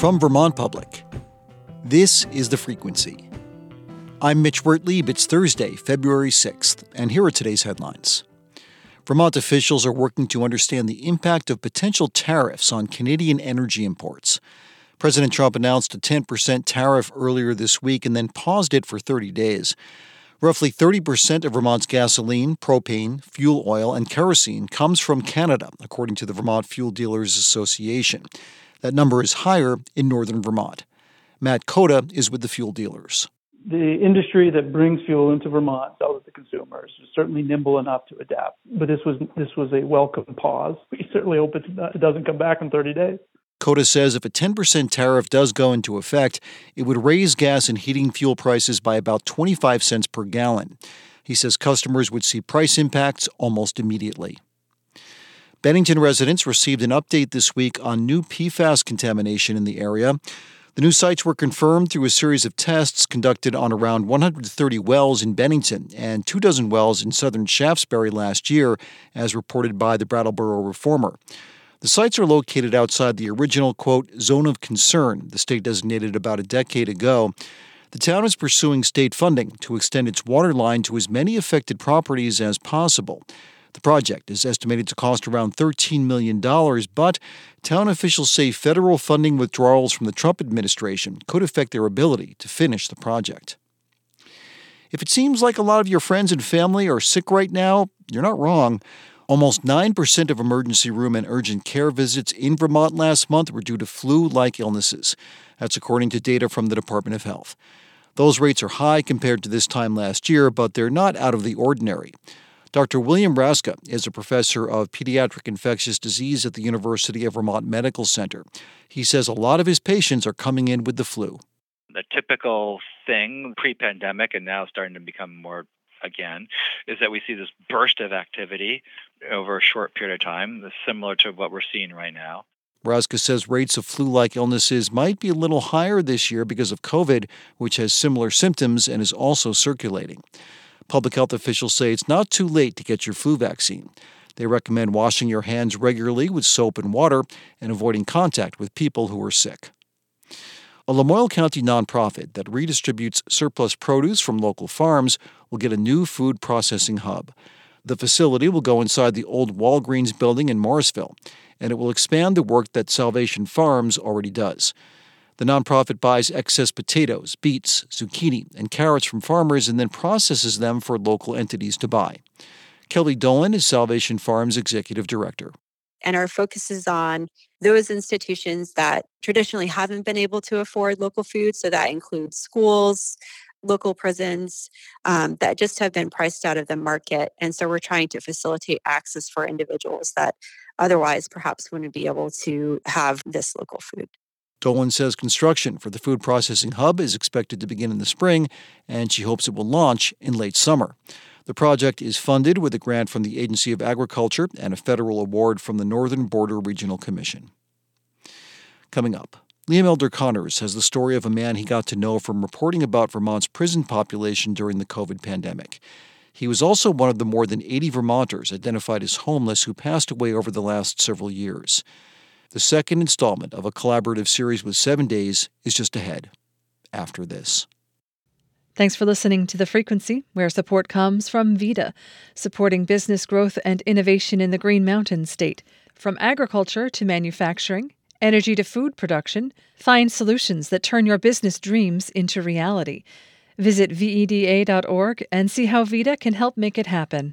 From Vermont Public, this is The Frequency. I'm Mitch Wertlieb. It's Thursday, February 6th, and here are today's headlines. Vermont officials are working to understand the impact of potential tariffs on Canadian energy imports. President Trump announced a 10% tariff earlier this week and then paused it for 30 days. Roughly 30% of Vermont's gasoline, propane, fuel oil, and kerosene comes from Canada, according to the Vermont Fuel Dealers Association. That number is higher in northern Vermont. Matt Cota is with the fuel dealers. The industry that brings fuel into Vermont, sells it to consumers, is certainly nimble enough to adapt. But this was a welcome pause. We certainly hope it doesn't come back in 30 days. Cota says if a 10% tariff does go into effect, it would raise gas and heating fuel prices by about 25 cents per gallon. He says customers would see price impacts almost immediately. Bennington residents received an update this week on new PFAS contamination in the area. The new sites were confirmed through a series of tests conducted on around 130 wells in Bennington and 24 wells in southern Shaftesbury last year, as reported by the Brattleboro Reformer. The sites are located outside the original, quote, zone of concern the state designated about a decade ago. The town is pursuing state funding to extend its water line to as many affected properties as possible. The project is estimated to cost around $13 million, but town officials say federal funding withdrawals from the Trump administration could affect their ability to finish the project. If it seems like a lot of your friends and family are sick right now, you're not wrong. Almost 9% of emergency room and urgent care visits in Vermont last month were due to flu-like illnesses. That's according to data from the Department of Health. Those rates are high compared to this time last year, but they're not out of the ordinary. Dr. William Raska is a professor of pediatric infectious disease at the University of Vermont Medical Center. He says a lot of his patients are coming in with the flu. The typical thing pre-pandemic and now starting to become more again, is that we see this burst of activity over a short period of time, similar to what we're seeing right now. Raska says rates of flu-like illnesses might be a little higher this year because of COVID, which has similar symptoms and is also circulating. Public health officials say it's not too late to get your flu vaccine. They recommend washing your hands regularly with soap and water and avoiding contact with people who are sick. A Lamoille County nonprofit that redistributes surplus produce from local farms will get a new food processing hub. The facility will go inside the old Walgreens building in Morrisville, and it will expand the work that Salvation Farms already does. The nonprofit buys excess potatoes, beets, zucchini, and carrots from farmers and then processes them for local entities to buy. Kelly Dolan is Salvation Farms Executive Director. And our focus is on those institutions that traditionally haven't been able to afford local food. So that includes schools, local prisons that just have been priced out of the market. And so we're trying to facilitate access for individuals that otherwise perhaps wouldn't be able to have this local food. Dolan says construction for the food processing hub is expected to begin in the spring, and she hopes it will launch in late summer. The project is funded with a grant from the Agency of Agriculture and a federal award from the Northern Border Regional Commission. Coming up, Liam Elder Connors has the story of a man he got to know from reporting about Vermont's prison population during the COVID pandemic. He was also one of the more than 80 Vermonters identified as homeless who passed away over the last several years. The second installment of a collaborative series with 7 Days is just ahead after this. Thanks for listening to The Frequency, where support comes from VITA, supporting business growth and innovation in the Green Mountain State. From agriculture to manufacturing, energy to food production, find solutions that turn your business dreams into reality. Visit VEDA.org and see how VITA can help make it happen.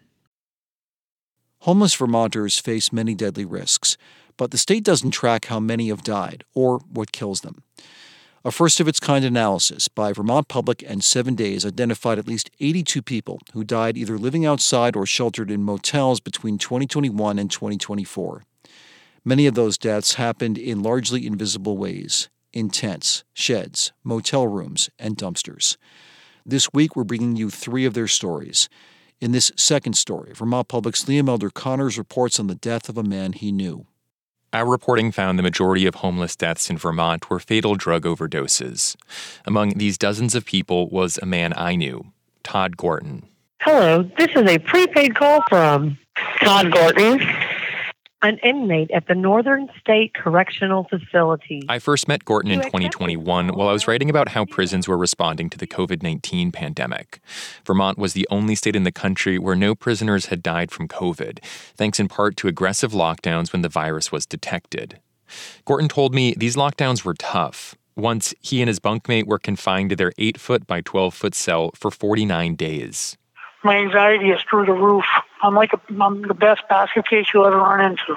Homeless Vermonters face many deadly risks, but the state doesn't track how many have died or what kills them. A first-of-its-kind analysis by Vermont Public and 7 Days identified at least 82 people who died either living outside or sheltered in motels between 2021 and 2024. Many of those deaths happened in largely invisible ways, in tents, sheds, motel rooms, and dumpsters. This week, we're bringing you 3 of their stories. In this second story, Vermont Public's Liam Elder Connors reports on the death of a man he knew. Our reporting found the majority of homeless deaths in Vermont were fatal drug overdoses. Among these dozens of people was a man I knew, Todd Gorton. Hello, this is a prepaid call from Todd Gorton. an inmate at the Northern State Correctional Facility. I first met Gorton in 2021 while I was writing about how prisons were responding to the COVID-19 pandemic. Vermont was the only state in the country where no prisoners had died from COVID, thanks in part to aggressive lockdowns when the virus was detected. Gorton told me these lockdowns were tough. Once, he and his bunkmate were confined to their 8-foot by 12-foot cell for 49 days. My anxiety is through the roof. I'm the best basket case you'll ever run into.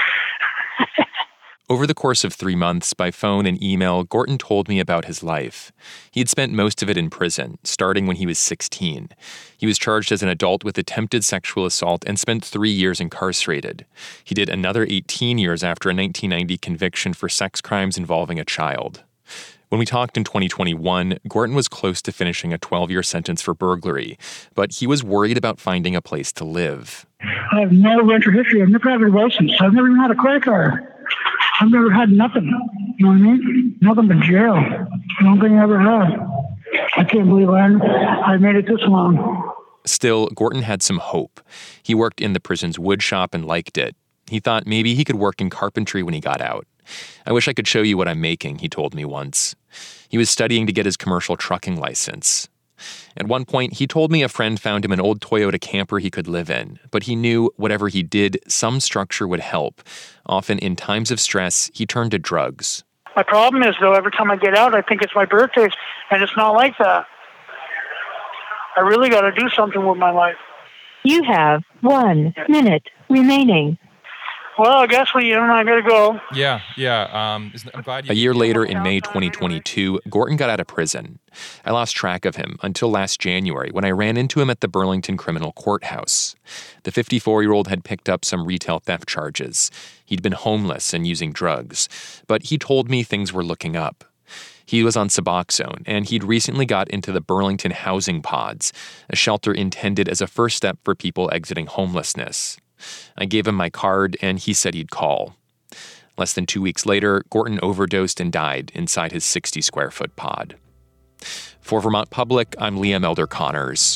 Over the course of 3 months, by phone and email, Gorton told me about his life. He had spent most of it in prison, starting when he was 16. He was charged as an adult with attempted sexual assault and spent 3 years incarcerated. He did another 18 years after a 1990 conviction for sex crimes involving a child. When we talked in 2021, Gorton was close to finishing a 12-year sentence for burglary, but he was worried about finding a place to live. I have no rental history. I've never had a license. I've never even had a credit card. I've never had nothing. You know what I mean? Nothing but jail. I don't think I ever had. I can't believe I made it this long. Still, Gorton had some hope. He worked in the prison's wood shop and liked it. He thought maybe he could work in carpentry when he got out. I wish I could show you what I'm making, he told me once. He was studying to get his commercial trucking license. At one point, he told me a friend found him an old Toyota camper he could live in, but he knew whatever he did, some structure would help. Often in times of stress, he turned to drugs. My problem is, though, every time I get out, I think it's my birthday, and it's not like that. I really got to do something with my life. You have 1 minute remaining. Well, I guess I got to go. Yeah. I'm glad A year later, in May 2022, Gorton got out of prison. I lost track of him until last January when I ran into him at the Burlington Criminal Courthouse. The 54-year-old had picked up some retail theft charges. He'd been homeless and using drugs, but he told me things were looking up. He was on Suboxone, and he'd recently got into the Burlington Housing Pods, a shelter intended as a first step for people exiting homelessness. I gave him my card, and he said he'd call. Less than 2 weeks later, Gorton overdosed and died inside his 60-square-foot pod. For Vermont Public, I'm Liam Elder Connors.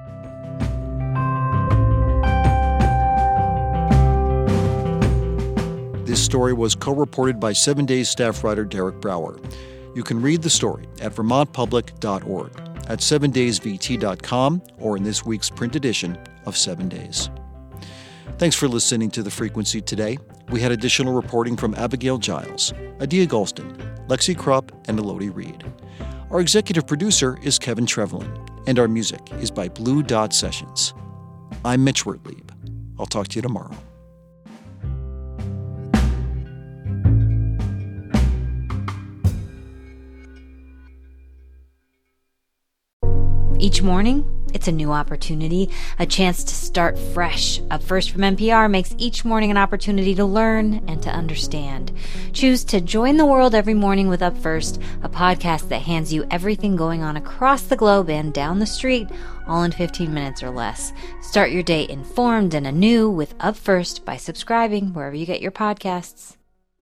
This story was co-reported by 7 Days staff writer Derek Brower. You can read the story at vermontpublic.org, at 7daysvt.com, or in this week's print edition of 7 Days. Thanks for listening to The Frequency today. We had additional reporting from Abigail Giles, Adia Golston, Lexi Krupp, and Elodie Reed. Our executive producer is Kevin Trevelyan, and our music is by Blue Dot Sessions. I'm Mitch Wertlieb. I'll talk to you tomorrow. Each morning, it's a new opportunity, a chance to start fresh. Up First from NPR makes each morning an opportunity to learn and to understand. Choose to join the world every morning with Up First, a podcast that hands you everything going on across the globe and down the street, all in 15 minutes or less. Start your day informed and anew with Up First by subscribing wherever you get your podcasts.